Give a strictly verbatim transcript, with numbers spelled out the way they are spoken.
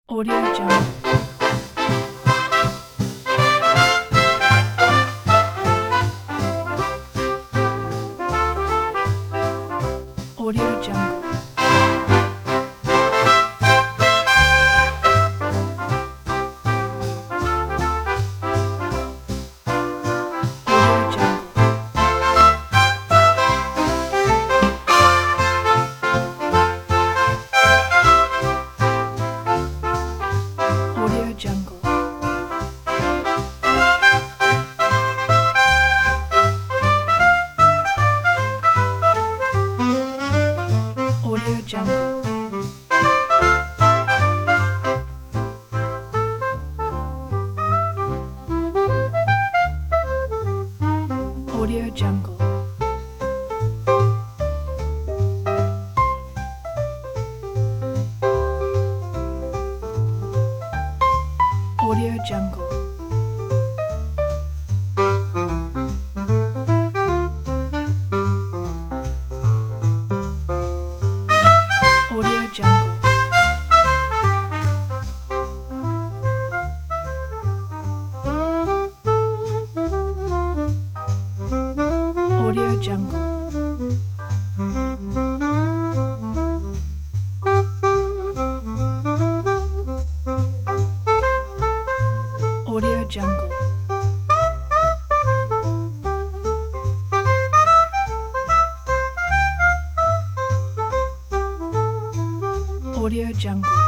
Audio Jungle. Audio Jungle. Audio Jungle. Audio Jungle. Audio Jungle. Audio Jungle. Audio Jungle. Audio Jungle. Audio Jungle. Audio Jungle.